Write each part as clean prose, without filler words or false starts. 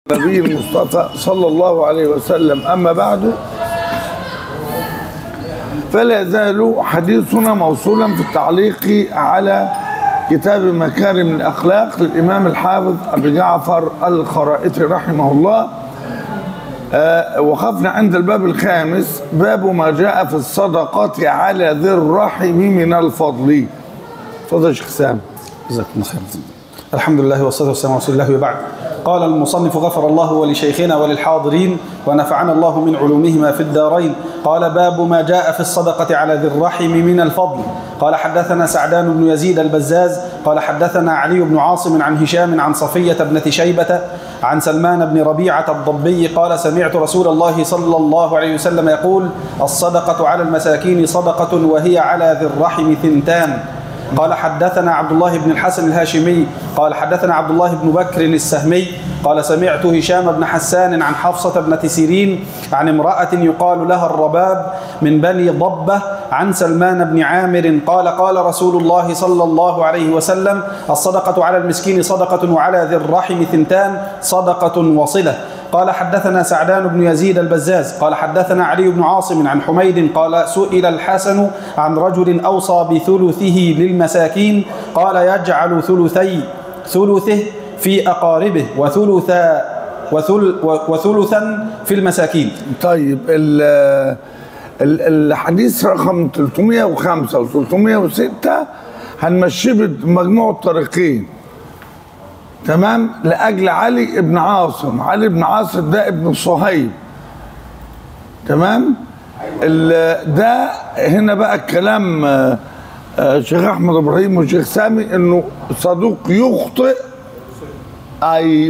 النبي المصطفى صلى الله عليه وسلم. أما بعد، فلا يزال حديثنا موصولا في التعليق على كتاب مكارم الأخلاق للإمام الحافظ أبي جعفر الخرائطي رحمه الله. وقفنا عند الباب الخامس، باب ما جاء في الصدقة على ذي الرحم من الفضل. تفضل يا شيخ سام. جزاكم الله خير. الحمد لله والصلاة والسلام على رسول الله وبعد. قال المصنف: غفر الله ولشيخنا وللحاضرين ونفعنا الله من علومهما في الدارين. قال: باب ما جاء في الصدقة على ذي الرحم من الفضل. قال: حدثنا سعدان بن يزيد البزاز قال: حدثنا علي بن عاصم عن هشام عن صفية ابنة شيبة عن سلمان بن ربيعة الضبي قال: سمعت رسول الله صلى الله عليه وسلم يقول: الصدقة على المساكين صدقة وهي على ذي الرحم ثنتان. قال: حدثنا عبد الله بن الحسن الهاشمي قال: حدثنا عبد الله بن بكر السهمي قال: سمعت هشام بن حسان عن حفصة ابنة سيرين عن امرأة يقال لها الرباب من بني ضبة عن سلمان بن عامر قال: قال رسول الله صلى الله عليه وسلم: الصدقة على المسكين صدقة وعلى ذي الرحم ثنتان صدقة وصلة. قال: حدثنا سعدان بن يزيد البزاز قال: حدثنا علي بن عاصم عن حميد قال: سئل الحسن عن رجل أوصى بثلثه للمساكين قال: يجعل ثلثه في أقاربه وثلثا في المساكين. طيب، الحديث رقم 305 و 306 هنمشيه بمجموع الطريقين، تمام، لأجل علي بن عاصم. علي بن عاصم ده ابن صهيب، تمام. ده هنا بقى الكلام شيخ أحمد إبراهيم وشيخ سامي إنه صدوق يخطئ أي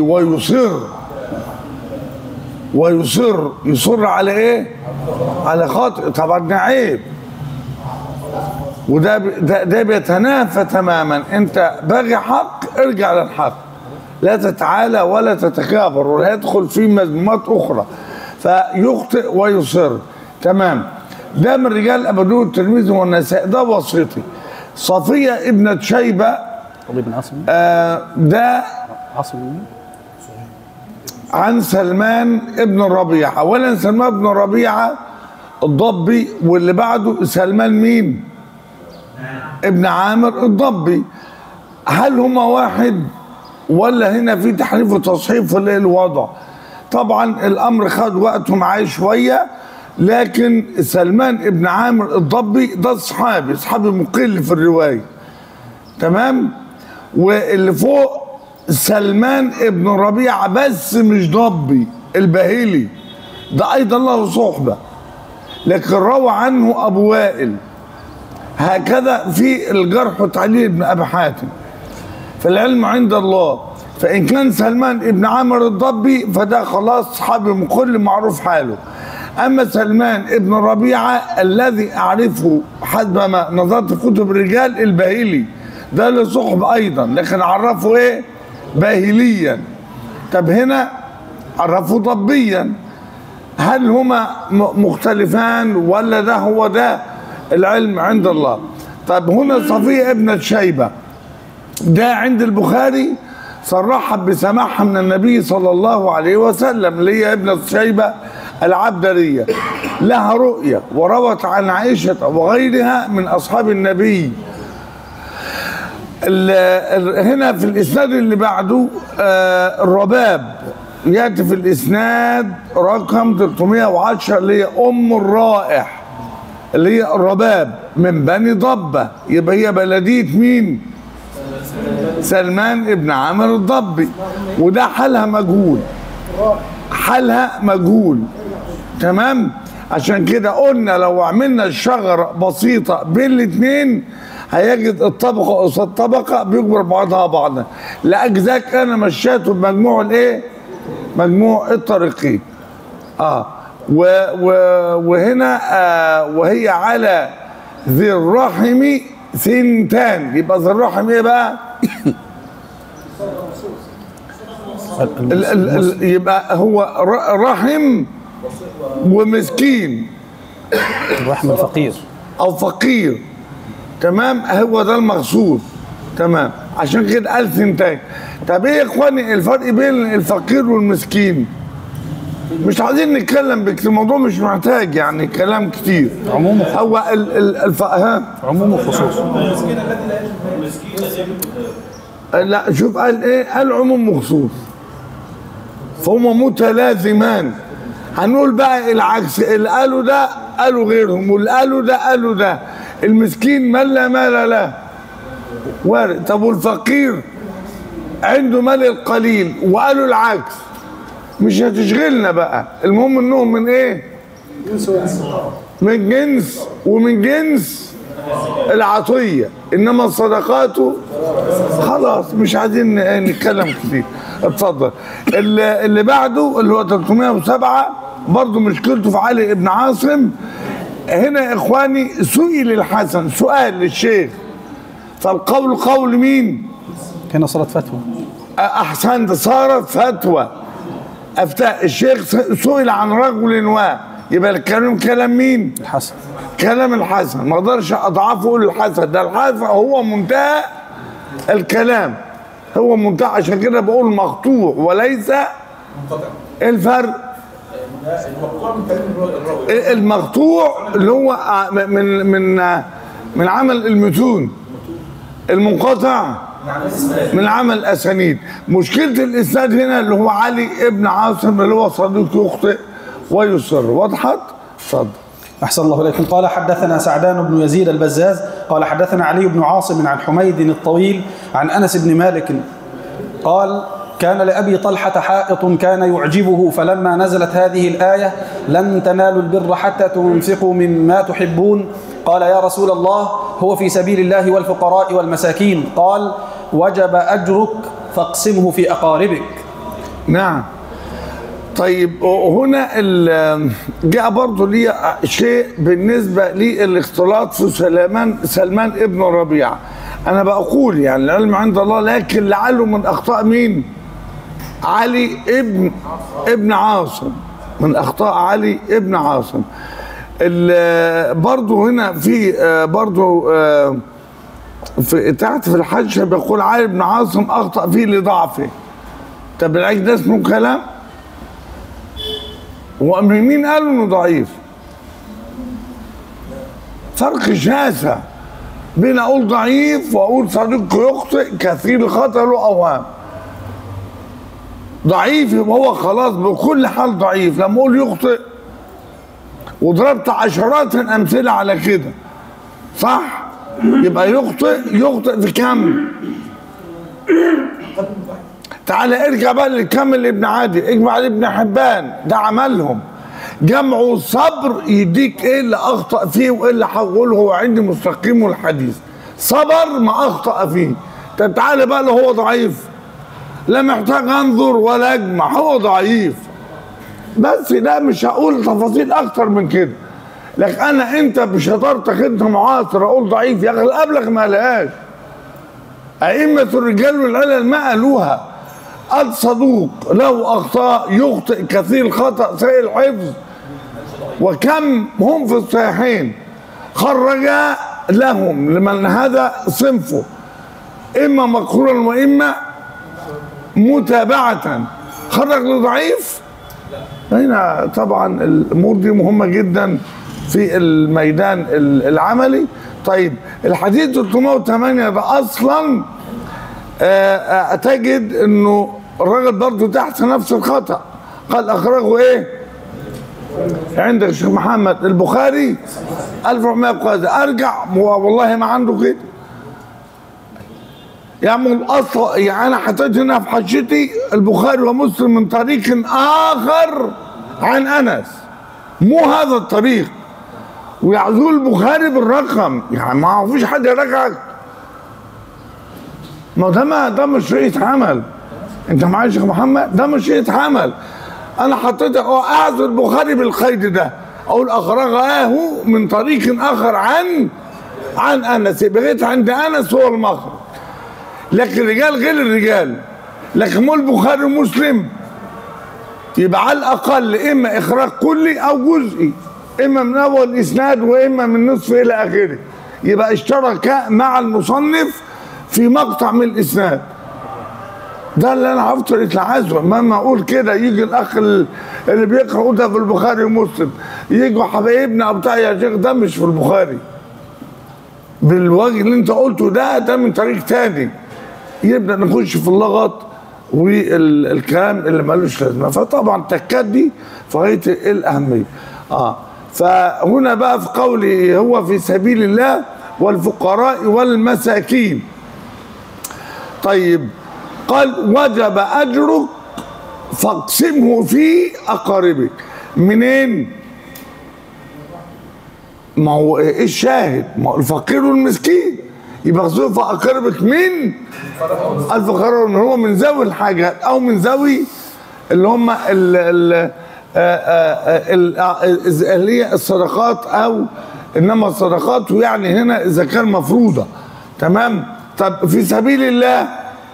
ويصر على إيه؟ على خاطئ. طبعا ده عيب، وده بيتنافى تماما. أنت باغي حق، ارجع للحق، لا تتعالى ولا تتكابر ولا يدخل في مذمومات أخرى. فيخطئ ويصر، تمام. ده من رجال أبو داود الترمذي والنسائي. ده وسيطي. صفية ابنة شيبة ده عن سلمان ابن ربيعة. أولا سلمان ابن ربيعة الضبي، واللي بعده سلمان مين؟ ابن عامر الضبي. هل هما واحد ولا هنا في تحريف وتصحيف ولا الوضع؟ طبعا الأمر خد وقته معاه شوية، لكن سلمان ابن عامر الضبي ده صحابي مقل في الرواية، تمام. واللي فوق سلمان ابن ربيعة بس مش ضبي، البهيلي ده أيضا له صحبة، لكن روى عنه أبو وائل. هكذا في الجرح والتعديل ابن أبي حاتم. فالعلم عند الله. فإن كان سلمان ابن عامر الضبي فده خلاص صحابي مقل معروف حاله. أما سلمان ابن ربيعة الذي أعرفه حسب ما نظرت في كتب الرجال الباهلي، ده له صحب أيضا، لكن عرفه إيه؟ باهليا. طب هنا عرفه ضبيا. هل هما مختلفان ولا ده هو ده؟ العلم عند الله. طب هنا صفية ابنة شيبة ده عند البخاري صرحت بسماعها من النبي صلى الله عليه وسلم، اللي هي ابنة شيبة العبدرية، لها رؤية وروت عن عائشة وغيرها من أصحاب النبي. هنا في الإسناد اللي بعده الرباب يأتي في الإسناد رقم 310 اللي هي أم الرائح، اللي هي الرباب من بني ضبة، يبقى هي بلدية مين؟ سلمان ابن عامر الضبي. وده حالها مجهول، تمام. عشان كده قلنا لو عملنا الشجرة بسيطة بين الاثنين هيجد الطبقة قصاد طبقة بيجبر بعضها بعضا. لأجزاك أنا مشيته بمجموع الإيه؟ مجموع الطريقين. وهنا وهي على ذي الرحم ثنتان. يبقى ذي الرحم ايه بقى؟ يبقى هو رحم ومسكين، الرحم الفقير او فقير، تمام. هو ده المقصود، تمام. عشان كده قال ثنتين. طب ايه يا اخواني الفرق بين الفقير والمسكين؟ مش عايزين نتكلم بكتير، الموضوع مش محتاج يعني كلام كتير. عموم هو عموم وخصوص. لا شوف قال ايه؟ قال عموم وخصوص، فهم متلازمان. هنقول بقى العكس، اللي قالوا ده قالوا غيرهم، واللي قالوا ده قالوا ده. المسكين من لا مال له وارد. طب والفقير عنده مال القليل وقالوا العكس، مش هتشغلنا بقى. المهم انهم من ايه؟ من جنس، ومن جنس العطية. انما الصدقات خلاص مش عايزين نتكلم كتير. اتفضل. اللي بعده اللي هو 307 برضه مشكلته في علي بن عاصم. هنا يا اخواني سئل الحسن سؤال للشيخ، فالقول قول مين؟ هنا صارت فتوى. احسنت، صارت فتوى. افتاء الشيخ سئل عن رجل يبقى الكلام كلام مين؟ الحسن. كلام الحسن، ما اقدرش اضعفه اقول الحسن، ده الحسن هو منتهى الكلام، هو منتهى. عشان كده بقول مقطوع وليس الفرق. المقطوع اللي هو من عمل المتون، المنقطع من عمل الاسانيد. مشكله الاسناد هنا اللي هو علي ابن عاصم اللي هو صديق يخطئ ويصر. وضحت؟ اتفضل. أحسن الله إليكم. قال حدثنا سعدان بن يزيد البزاز قال حدثنا علي بن عاصم عن حميد الطويل عن أنس بن مالك قال كان لأبي طلحة حائط كان يعجبه، فلما نزلت هذه الآية لن تنالوا البر حتى تنفقوا مما تحبون قال يا رسول الله هو في سبيل الله والفقراء والمساكين. قال وجب أجرك فاقسمه في أقاربك. نعم. طيب هنا جاء برضه لي شيء بالنسبة للاختلاط في سلمان ابن ربيعة. أنا بقول يعني العلم عند الله، لكن لعله من أخطاء مين؟ علي ابن عاصم، من أخطاء علي ابن عاصم. برضه هنا في برضه في تحت في الحاشية بيقول علي بن عاصم أخطأ فيه لضعفه. طب العيش ده اسمه كلام؟ ومين قالوا انه ضعيف؟ فرق شاسع بين اقول ضعيف واقول صديق يخطئ كثير الخطأ له اوهام. ضعيف يبقى هو خلاص بكل حال ضعيف. لما اقول يخطئ وضربت عشرات الامثله على كده صح؟ يبقى يخطئ في كم؟ تعالى ارجع بقى للكامل ابن عادي، اجمع لابن حبان، ده عملهم جمعوا الصبر يديك ايه اللي اخطأ فيه وايه اللي حوله هو عندي مستقيم الحديث. صبر ما اخطأ فيه. طب تعالى بقى لو هو ضعيف لا محتاج انظر ولا اجمع، هو ضعيف بس. ده مش هقول تفاصيل اكتر من كده. لكن انت بشطارتك انت معاصر اقول ضعيف، يا اخي الابلغ ما قالهاش. ائمة الرجال والعلل ما قالوها. قال صدوق له اخطاء يخطئ كثير الخطأ سيء الحفظ، وكم هم في الصحيحين خرج لهم لمن هذا صنفه اما مقرونا واما متابعة. خرج لضعيف. هنا طبعا الامور دي مهمة جدا في الميدان العملي. طيب الحديث 308 ده اصلا تجد انه الراجل برضه تحت نفس الخطأ. قال اخرجه ايه؟ عندك الشيخ محمد البخاري 1400 بقاعدة. ارجع والله ما عنده كده. يعني الاصل يعني انا حطيت هنا في حاشيتي البخاري ومسلم من طريق اخر عن انس، مو هذا الطريق، ويعزول البخاري بالرقم. يعني ما فيش حد يراجعك. ما ده مش شيء عمل. انت معايا يا شيخ محمد؟ ده مش شيء عمل. انا حطيت اعزل البخاري بالقيد ده، اقول اخرجه من طريق اخر عن انس، بقيت عند انس هو المخرج. لكن الرجال غير الرجال. لكن مو البخاري ومسلم يبقى على الاقل اما اخراج كلي او جزئي، اما من اول الاسناد واما من نصف الى اخره. يبقى اشترك مع المصنف في مقطع من الاسناد. ده اللي انا هفضل اتلعزه. مهما اقول كده يجي الاخ اللي بيقرا ده في البخاري ومسلم، يجوا حبايبنا او بتاع يا شيخ ده مش في البخاري بالوجه اللي انت قلته، ده من طريق تاني. يبدا نخش في اللغط والكلام اللي مالوش لازمه. فطبعا التكات دي في غايه الاهميه. فهنا بقى في قوله هو في سبيل الله والفقراء والمساكين. طيب قال وجب اجرك فاقسمه في اقاربك. منين؟ ما هو ايه الشاهد؟ ما هو الفقير والمسكين يبقى اقسمه في اقاربك من الفقراء، من هو من ذوي الحاجات او من ذوي اللي هم اللي هي الصدقات، او انما الصدقات ويعني هنا اذا كان مفروضه. تمام. طب في سبيل الله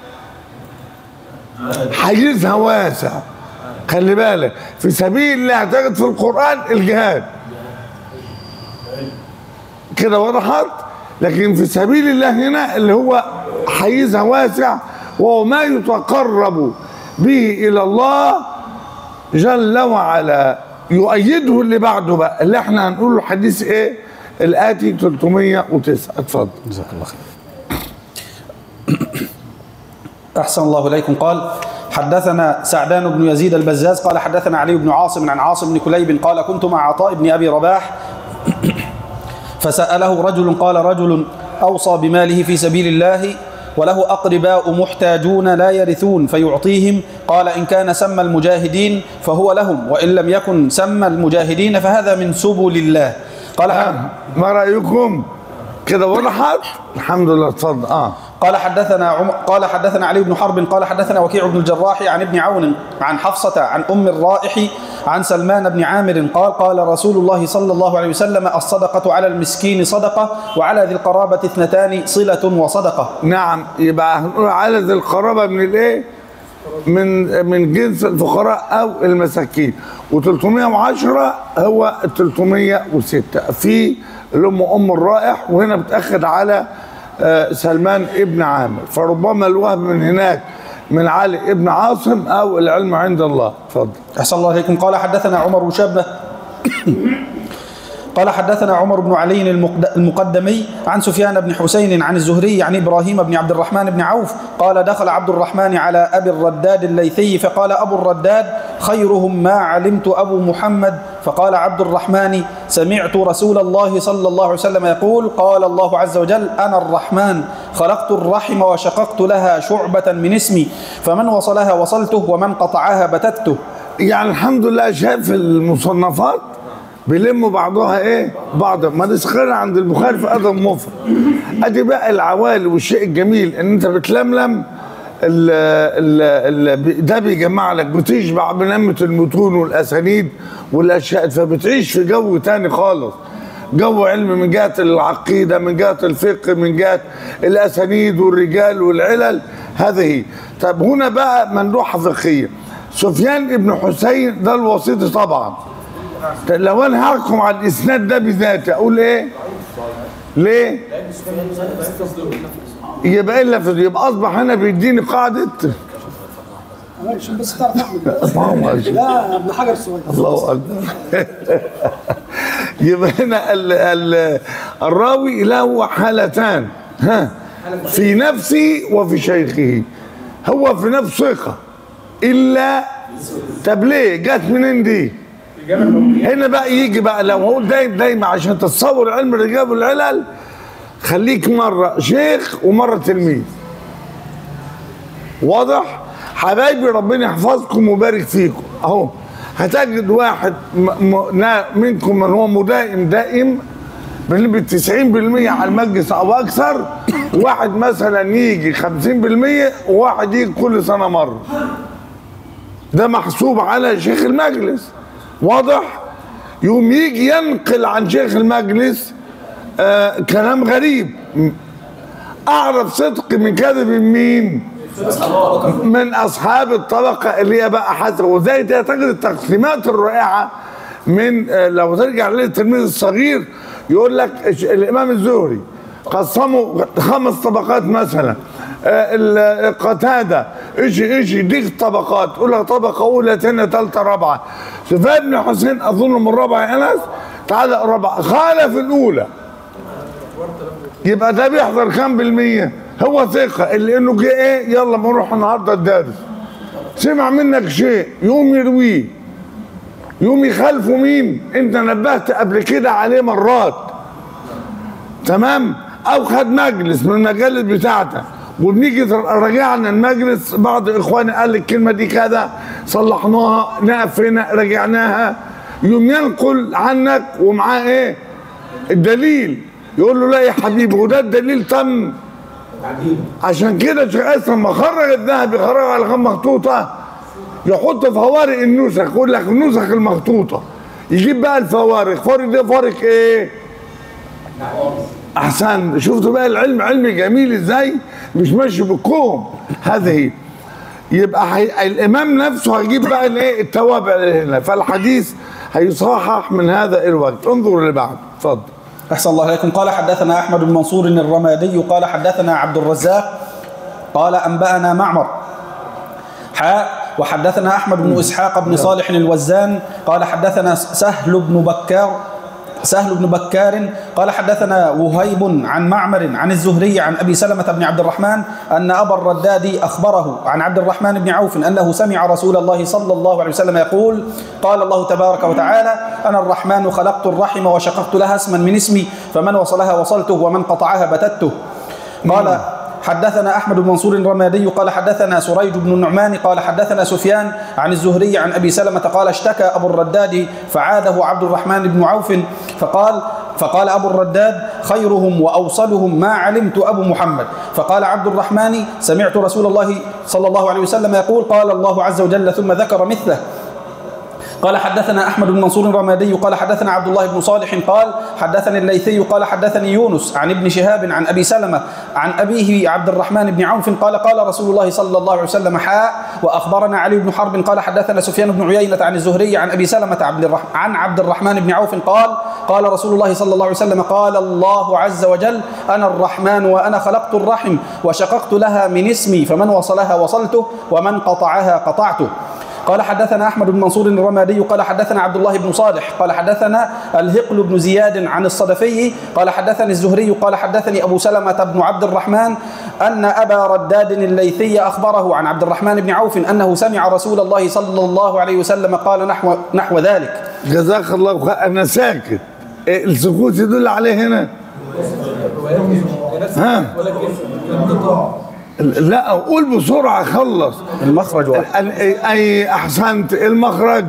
حيزها واسع. خلي بالك في سبيل الله تجد في القرآن الجهاد كده وضحت، لكن في سبيل الله هنا اللي هو حيزها واسع، وهو ما يتقرب به إلى الله جل وعلا. يؤيده اللي بعده بقى اللي احنا هنقوله حديث ايه الآتي 309. اتفضل. جزاك الله خير. أحسن الله إليكم. قال حدثنا سعدان بن يزيد البزاز قال حدثنا علي بن عاصم عن عاصم بن كليب قال كنت مع عطاء بن أبي رباح فسأله رجل قال رجل أوصى بماله في سبيل الله وله أقرباء محتاجون لا يرثون فيعطيهم، قال إن كان سمى المجاهدين فهو لهم، وإن لم يكن سمى المجاهدين فهذا من سبل الله. قال ما رأيكم كده وضحت؟ الحمد لله. اتفضل. قال حدثنا علي بن حرب قال حدثنا وكيع بن الجراح عن ابن عون عن حفصة عن أم الرائح عن سلمان بن عامر قال قال رسول الله صلى الله عليه وسلم الصدقة على المسكين صدقة وعلى ذي القرابة 2 صلة وصدقة. نعم. يبقى هنقول على ذي القرابة من الايه؟ من جنس الفقراء او المساكين. و310 هو 306 في اللي ام الرائح، وهنا بتأخذ على سلمان ابن عامر، فربما الوهم من هناك من علي ابن عاصم او العلم عند الله. اتفضل. احسن الله اليكم. قال حدثنا عمر وشابه قال حدثنا عمر بن علي المقدمي عن سفيان بن حسين عن الزهري عن إبراهيم بن عبد الرحمن بن عوف قال دخل عبد الرحمن على أبي الرداد الليثي فقال أبو الرداد خيرهم ما علمت أبو محمد، فقال عبد الرحمن سمعت رسول الله صلى الله عليه وسلم يقول قال الله عز وجل أنا الرحمن خلقت الرحم وشققت لها شعبة من اسمي فمن وصلها وصلته ومن قطعها بتته. يعني الحمد لله شايف المصنفات بيلموا بعضها ايه بعض، ما نسخرها عند البخاري في ادب مفرد. ادي بقى العوالي والشيء الجميل ان انت بتلملم ده بيجمع لك، بتشبع بنمة المتون والاسانيد والاشياء، فبتعيش في جو تاني خالص، جو علم من جهه العقيده، من جهه الفقه، من جهه الاسانيد والرجال والعلل. هذه. طب هنا بقى مندوحه فقهيه. سفيان ابن حسين ده الوسيط طبعا. لو انا هحكم على الاسناد ده بذاته اقول ايه؟ ليه؟ يبقى الا في يبقى اصبح هنا بيديني قاعده عشان بس تعرف احمد. لا ابن حجر الصغير. الله اكبر. يبقى هنا الراوي له حالتان، في نفسه وفي شيخه. هو في نفس ثقه الا طب ليه؟ جت منين دي؟ هنا بقى يجي بقى لو هقول دايما عشان تتصور علم الرجال والعلل خليك مره شيخ ومره تلميذ. واضح؟ حبايبي ربنا يحفظكم ويبارك فيكم. اهو هتجد واحد منكم من هو دائم بنسبة 90% على المجلس او اكثر، واحد مثلا يجي 50% وواحد يجي كل سنه مره. ده محسوب على شيخ المجلس. واضح؟ يوم يجي ينقل عن شيخ المجلس كلام غريب، اعرف صدق من كذب مين؟ من اصحاب الطبقه اللي هي بقى حسب. وزي تجد التقسيمات الرائعه من لو ترجع للتلميذ الصغير يقول لك الامام الزهري قسموا 5 طبقات مثلا. قتادة ايش ديك طبقات، تقول طبقة أولى ثانية ثالثة رابعة. سفيان بن حسين أظن من رابعة أنس، تعالى رابعة خالف الأولى، يبقى ده بيحضر كام بالمية؟ هو ثقة اللي إنه جه إيه يلا بنروح النهارده الدرس، سمع منك شيء يقوم يرويه، يقوم يخالفه مين؟ أنت نبهت قبل كده عليه مرات، تمام؟ أو خد مجلس من المجالس بتاعتك وبنيجي راجعنا المجلس، بعض اخواني قال الكلمه دي كذا، صلحناها، نقف هنا رجعناها، يوم ينقل عنك ومعاه ايه؟ الدليل، يقول له لا يا حبيبي وده الدليل تم. عشان كده شيخ اسلم لما خرج الذهبي خرج على خام مخطوطه، يحط فوارق النسخ، يقول لك النسخ المخطوطه، يجيب بقى الفوارق، فارق ده فارق ايه؟ احسن. شفتوا بقى العلم علم جميل ازاي؟ مش ماشي بالكوم. هذه يبقى الامام نفسه هيجيب بقى الايه؟ التوابع اللي هنا، فالحديث هيصحح من هذا الوقت. انظروا اللي بعد، اتفضل. أحسن الله إليكم. قال حدثنا أحمد بن منصور الرمادي قال حدثنا عبد الرزاق قال أنبأنا معمر وحدثنا أحمد بن إسحاق بن صالح الوزان قال حدثنا سهل بن بكار قال حدثنا وهيب عن معمر عن الزهري عن أبي سلمة بن عبد الرحمن أن أبا الرداد أخبره عن عبد الرحمن بن عوف أنه سمع رسول الله صلى الله عليه وسلم يقول: قال الله تبارك وتعالى: أنا الرحمن خلقت الرحم وشققت لها اسما من اسمي، فمن وصلها وصلته ومن قطعها بتته. قال حدثنا أحمد بن منصور الرمادي قال حدثنا سريج بن النعمان قال حدثنا سفيان عن الزهري عن أبي سلمة قال: اشتكى أبو الرداد فعاده عبد الرحمن بن عوف فقال أبو الرداد: خيرهم وأوصلهم ما علمت أبو محمد. فقال عبد الرحمن: سمعت رسول الله صلى الله عليه وسلم يقول: قال الله عز وجل، ثم ذكر مثله. قال حدثنا أحمد بن منصور الرمادي قال حدثنا عبد الله بن صالح قال حدثني الليثي قال حدثني يونس عن ابن شهاب عن أبي سلمة عن أبيه عبد الرحمن بن عوف قال: قال رسول الله صلى الله عليه وسلم: وأخبرنا علي بن حرب قال حدثنا سفيان بن عيينة عن الزهري عن أبي سلمة عن عبد الرحمن بن عوف قال: قال رسول الله صلى الله عليه وسلم: قال الله عز وجل: أنا الرحمن وأنا خلقت الرحم وشققت لها من اسمي، فمن وصلها وصلته ومن قطعها قطعته. قال حدثنا أحمد بن منصور الرمادي قال حدثنا عبد الله بن صالح قال حدثنا الهقل بن زياد عن الصدفي قال حدثني الزهري قال حدثني أبو سلمة بن عبد الرحمن أن أبا رداد الليثي أخبره عن عبد الرحمن بن عوف أنه سمع رسول الله صلى الله عليه وسلم قال نحو ذلك. جزاك الله خير. أنا ساكت، السكوت يدل عليه هنا. ها؟ لا قول بسرعة، خلص. المخرج واحد. أي أحسنت. المخرج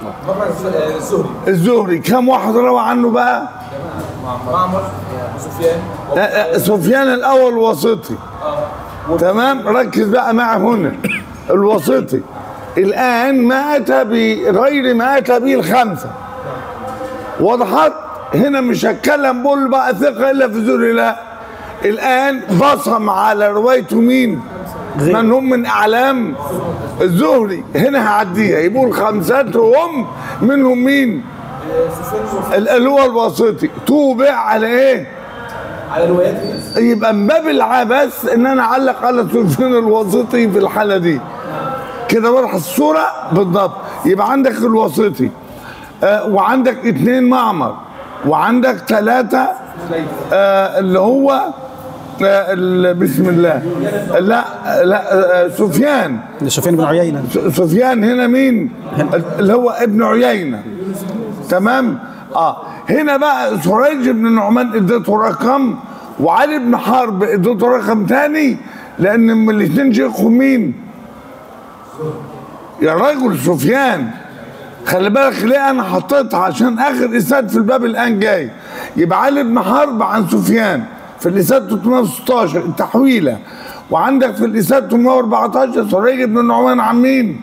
الزهري. كم واحد روى عنه بقى؟ معمر وسفيان. سفيان الأول الوسطي. تمام، ركز بقى معه هنا. الوسطي الآن ما أتى بغير ما أتى به الخمسة. وضحت؟ هنا مش هتكلم بقول بقى ثقة إلا في الزهري، لا. الآن بصم على روايته مين؟ من هم من أعلام الزهري. هنا هعديها، يبقوا خمساتهم منهم مين؟ اللي هو الواسطي. توبع على إيه؟ على رواياته. يبقى من باب العبث إن أنا أعلق على سفيان الواسطي في الحالة دي. كده واضح الصورة بالضبط. يبقى عندك الواسطي، وعندك 2 معمر، وعندك 3 اللي هو بسم الله، لا سفيان بن عيينة. سفيان هنا مين؟ اللي هو ابن عيينة. تمام. هنا بقى سريج بن النعمان اديته رقم، وعلي بن حرب اديته رقم تاني، لان من الاثنين شيخهم مين؟ يا راجل سفيان. خلي بالك ليه انا حطيتها؟ عشان اخر اسناد في الباب الان جاي. يبقى علي بن حرب عن سفيان في الاسناد 316 التحويله، وعندك في الاسناد 814 سريج بن النعمان عن مين؟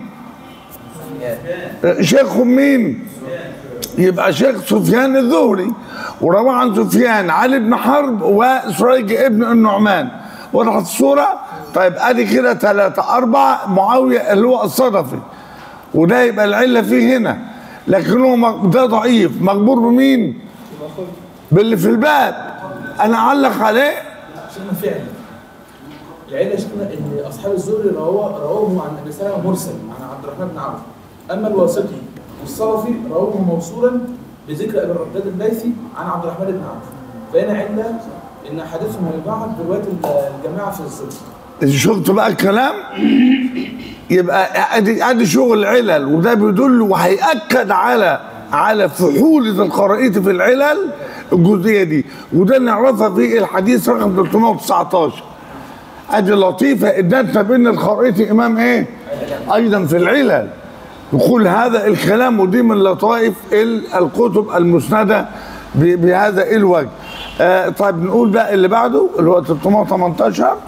شيخهم مين؟ يبقى شيخ سفيان الزهري، وروى عن سفيان علي بن حرب وسريج ابن النعمان. وضحت الصوره؟ طيب ادي كده 3 4 معاويه اللي هو الصدفي، وده يبقى العله فيه هنا، لكن هو ده ضعيف، مجبور بمين؟ باللي في الباب. انا اعلق عليه شيخنا فعلا العله يا شيخنا ان اصحاب الزهري رووه عن ابي سلمه مرسل عن عبد الرحمن بن عوف، اما الواسطي والصرفي رووه موصولا بذكر ابي الرداد الليثي عن عبد الرحمن بن عوف، فهنا عله ان حديثهم يبعض بروايه الجماعه في الزهري. شفت بقى الكلام؟ يبقى ادي شغل علل، وده بيدل وهيأكد على فحولة القرائط في العلل الجزئيه دي، وده نعرفها في الحديث رقم 319. ادي لطيفه ادتنا بان القرائطي امام ايه؟ ايضا في العلل. يقول هذا الكلام، ودي من لطائف الكتب المسنده بهذا الوجه. طيب نقول بقى اللي بعده اللي هو 318.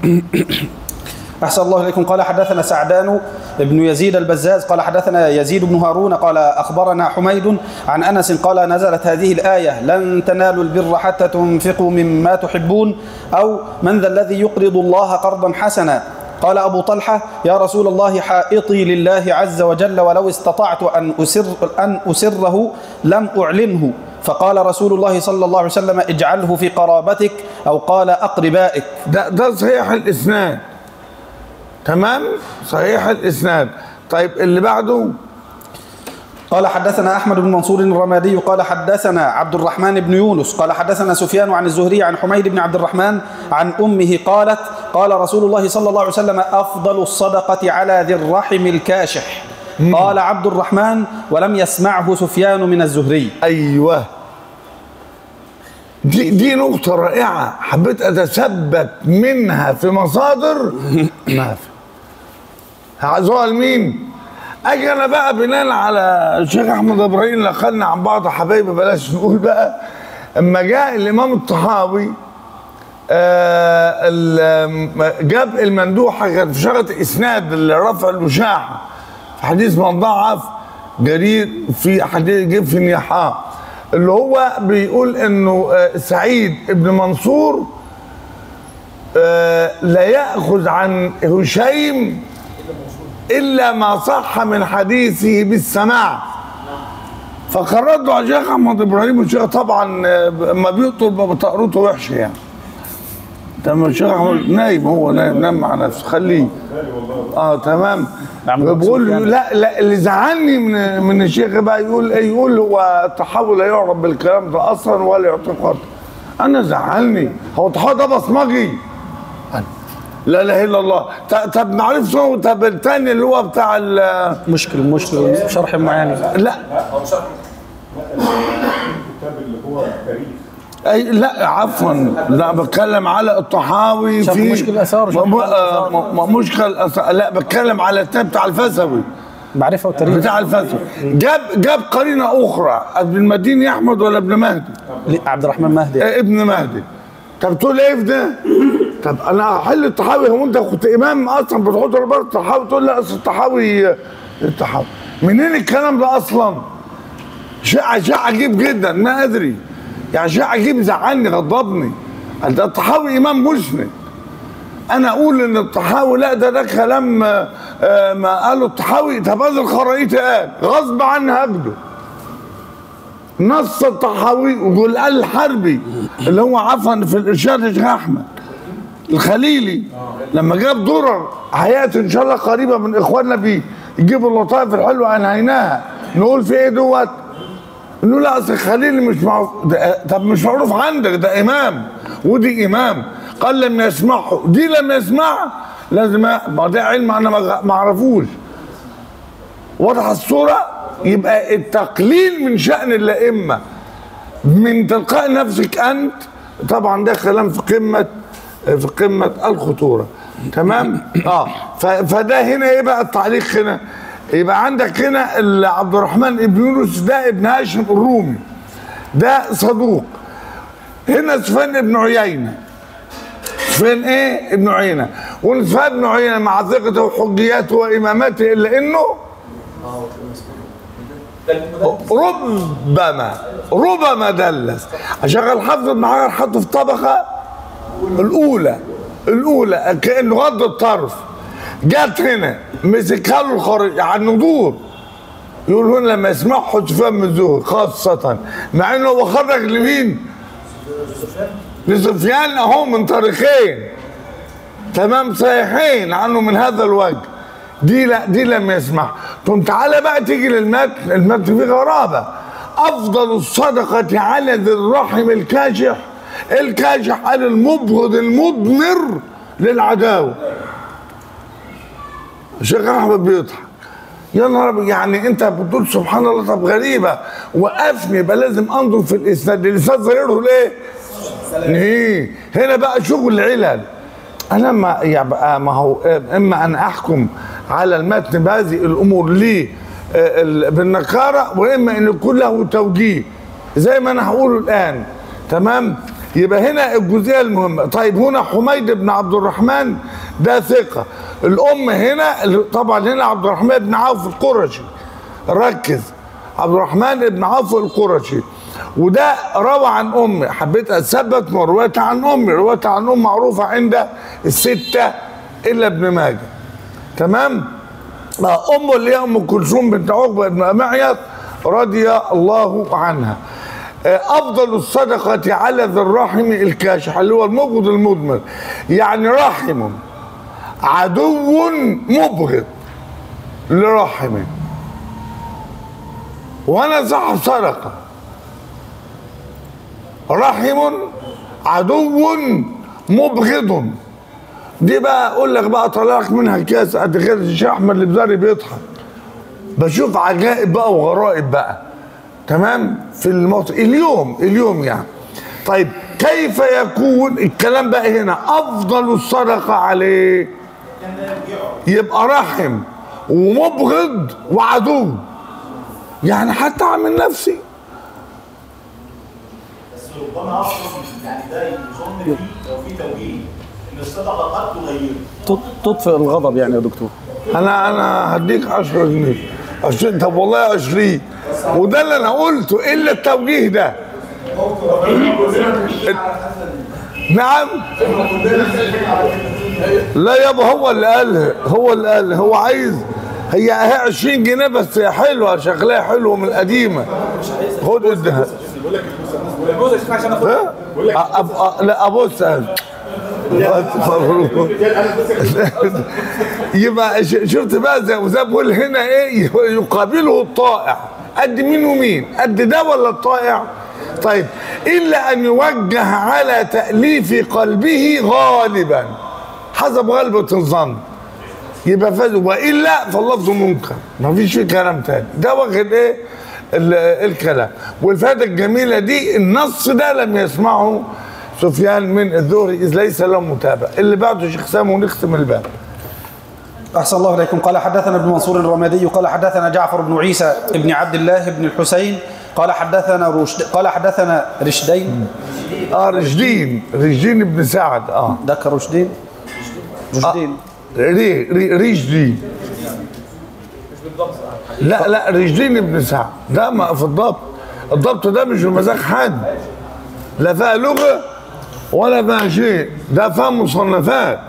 أحسن الله إليكم. قال حدثنا سعدان بن يزيد البزاز قال حدثنا يزيد بن هارون قال أخبرنا حميد عن أنس قال نزلت هذه الآية لن تنالوا البر حتى تنفقوا مما تحبون، أو من ذا الذي يقرض الله قرضا حسنا. قال أبو طلحة يا رسول الله حائطي لله عز وجل ولو استطعت أن أسره لم أعلنه. فقال رسول الله صلى الله عليه وسلم اجعله في قرابتك، أو قال أقربائك. ده صحيح الإسناد، تمام، صحيح الإسناد. طيب اللي بعده. قال حدثنا أحمد بن منصور الرمادي قال حدثنا عبد الرحمن بن يونس قال حدثنا سفيان عن الزهري عن حميد بن عبد الرحمن عن أمه قالت قال رسول الله صلى الله عليه وسلم أفضل الصدقة على ذي الرحم الكاشح. قال عبد الرحمن ولم يسمعه سفيان من الزهري. أيوه، دي نقطة رائعة حبيت أتثبت منها في مصادر ما في. هعزوها لمين؟ أجي أنا بقى بناء على الشيخ أحمد إبراهيم نقلنا عن بعض حبايبي، بلاش نقول بقى. أما جاء الإمام الطحاوي جاب المندوحة كانت في شغلة إسناد رفع المشاحة في حديث من ضعف جرير في حديث جيب في النيحاء، اللي هو بيقول انه سعيد ابن منصور لا يأخذ عن هشيم الا ما صح من حديثه بالسماع. فكان رده على الشيخ احمد ابراهيم، والشيخ طبعا ما بيقطر بطقرته وحشه يعني. تمام، الشيخ احمد نايم، هو نايم مع نفسه، خليه. تمام. بقول لا اللي زعلني من الشيخ بقى يقول هو التحول لا يعرف بالكلام ده اصلا ولا يعتقد. انا زعلني، هو التحول ده بصمجي؟ لا اله الا الله. طب معرفش هو. طب الثاني اللي هو بتاع مشكل شرح معاني. لا لا عفوا، لا بتكلم على الطحاوي في مشكل الاثار. مشكل الاثار، لا بتكلم على التاب بتاع الفسوي، معرفه والتاريخ بتاع الفسوي. جاب قرينه اخرى، ابن المديني احمد ولا ابن مهدي؟ عبد الرحمن مهدي. ابن مهدي. طب تقول ايه في ده؟ طب انا هحل الطحاوي. هو انت كنت امام اصلا بتحط رباط الطحاوي تقول لا اصل الطحاوي منين الكلام ده اصلا؟ شيء عجيب جدا، ما ادري يعني، شيء عجيب زعلني غضبني. ده الطحاوي امام مسند، انا اقول ان الطحاوي لا ده كلام ما قاله الطحاوي. طب هذا الخرايطي قال غصب عني هبده نص الطحاوي، وقال الحربي اللي هو عفوا في الارشاد الشيخ احمد الخليلي لما جاب درر هياتي ان شاء الله قريبه من اخواننا بيه يجيبوا اللطائف الحلوه انهيناها، نقول في ايه دوت؟ انه لا اصل الخليلي مش معروف. طب مش معروف عندك، ده امام ودي امام. قال لم يسمعه، دي لم يسمعها لازم ما ده علم انا ما اعرفوش. واضح الصوره؟ يبقى التقليل من شأن الائمه من تلقاء نفسك انت، طبعا ده كلام في قمه الخطوره. تمام؟ فده هنا ايه بقى التعليق هنا؟ يبقى عندك هنا عبد الرحمن ابن يونس ده ابن هاشم الرومي، ده صدوق. هنا سفيان ابن عيينه، سفيان ايه؟ ابن عيينه. وسفيان ابن عيينه مع ثقته وحجياته وامامته الا انه ربما دلس. عشان الحافظ ابن حجر حطه في الطبقه الاولى كانه غض الطرف. جت هنا مسكها له الخارج على النضور، يقول هنا لما يسمعه سفيان من الزهري خاصة، مع انه هو خرج لمين؟ لسفيان اهو من طريقين تمام صحيحين عنه من هذا الوجه. دي لا، دي لم يسمع. ثم تعالى بقى تيجي للمتن، المتن فيه غرابه. افضل الصدقه على ذي الرحم الكاشح. الكاشح قال المبغض المضمر للعداوه. الشيخ احمد بيضحك، يا نهار يعني انت بتقول سبحان الله. طب غريبه، وقفني يبقى لازم انظر في الاسناد. الاسناد ظاهره ليه؟ ايه هنا بقى شغل علل. انا ما يبقى ما هو اما ان احكم على المتن بهذه الامور ليه بالنكاره، واما ان يكون له توجيه زي ما انا هقوله الان. تمام؟ يبقى هنا الجزئيه المهمه. طيب هنا حميد بن عبد الرحمن ده ثقه. الام هنا طبعا هنا عبد الرحمن بن عوف القرشي. ركز، عبد الرحمن بن عوف القرشي، وده روى عن امي. حبيت اثبت روايته عن امي. روايته عن امي معروفه عند السته الا ابن ماجه. تمام؟ امه اللي هي ام كلثوم بنت عقبه بن معيط رضي الله عنها. افضل الصدقه على ذي الرحم الكاشح اللي هو المبغض المضمر، يعني رحم عدو مبغض لرحمه وانا صاحب صدقه. رحم عدو مبغض، دي بقى اقول لك بقى طلع لك منها كاس قد كده. الشيخ احمد الابزاري بيضحك، بشوف عجائب بقى وغرائب بقى. تمام؟ في الموت اليوم يعني. طيب كيف يكون الكلام بقى هنا افضل الصدقه عليه؟ يبقى رحم ومبغض وعدو، يعني حتى اعمل نفسي. بس ربما اقصد يعني ده يظن فيه لو في توجيه ان الصدقه قد تغير تطفئ الغضب يعني يا دكتور. انا هديك 10 جنيه 20. طب والله 20. وده اللي انا قلته الا التوجيه ده. نعم. لا يابا هو اللي قال هو عايز. هي 20 جنيه بس حلوه، شكلها حلوه من القديمه. خد ادها. لا ابص يبقى شفت بقى زي ما بقول هنا ايه؟ يقابله الطائع. قد مين ومين؟ قد ده ولا الطائع؟ طيب الا ان يوجه على تأليف قلبه غالبا حسب غلبة الظن يبقى فاز، والا فاللفظ منكر، ما فيش فيه كلام تاني. ده واخد ايه الكلام. والفائده الجميله دي النص ده لم يسمعه سفيان من الزهري اذ ليس له متابع. اللي بعده شيخ سامي ونختم الباب. أحسن الله إليكم. قال حدثنا ابن منصور الرمادي قال حدثنا جعفر بن عيسى ابن عبد الله بن الحسين قال حدثنا رشدين. رشدين بن سعد. ده رشدين. رشدي لا رشدين بن سعد ده ما في الضبط ده مش بمزاج حد، لا فيها لغه ولا فيها شيء، ده فيها مصنفات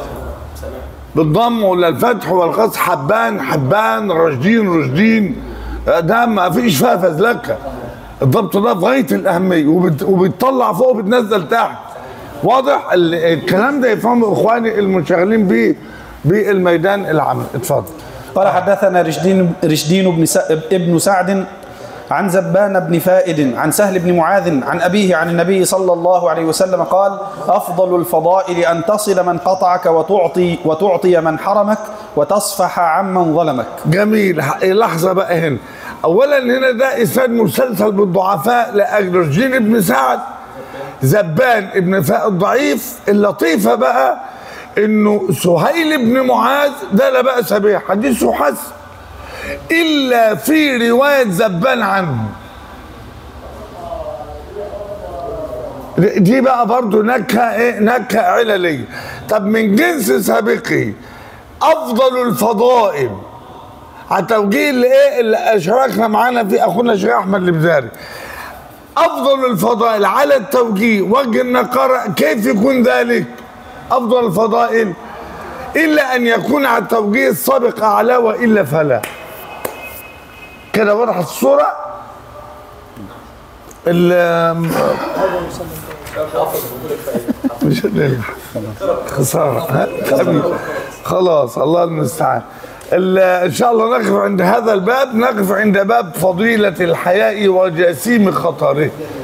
بالضم ولا الفتح والقص. حبان رشدين ده ما فيش فيها فزلكه. الضبط ده في غايه الاهميه وبتطلع فوق وبتنزل تحت. واضح الكلام ده يفهمه اخواني المنشغلين بيه بالميدان العام. اتفضل. قال حدثنا رشدين ابن سعد عن زبان بن فائد عن سهل بن معاذ عن أبيه عن النبي صلى الله عليه وسلم قال أفضل الفضائل أن تصل من قطعك وتعطي من حرمك وتصفح عمن ظلمك. جميل. لحظة بقى هنا. أولا هنا ده إسناد مسلسل بالضعفاء لأجل رشدين بن سعد زبان ابن فائد ضعيف. اللطيفة بقى إنه سهيل بن معاذ ده لا بأس به، حديثه حسن إلا في رواية زبان عنه. دي بقى برضو نكهة عللية. طب من جنس سابقه أفضل الفضائل على توجيه اللي أشركنا معانا في أخونا الشيخ أحمد الابزاري. أفضل الفضائل على التوجيه وجه النقارة. كيف يكون ذلك؟ أفضل الفضائل إلا أن يكون على التوجيه السابق أعلى وإلا فلا. كده وضحت الصورة. مش هنلحق خساره. خلاص الله المستعان. ان شاء الله نقف عند هذا الباب، نقف عند باب فضيله الحياء وجسيم خطره.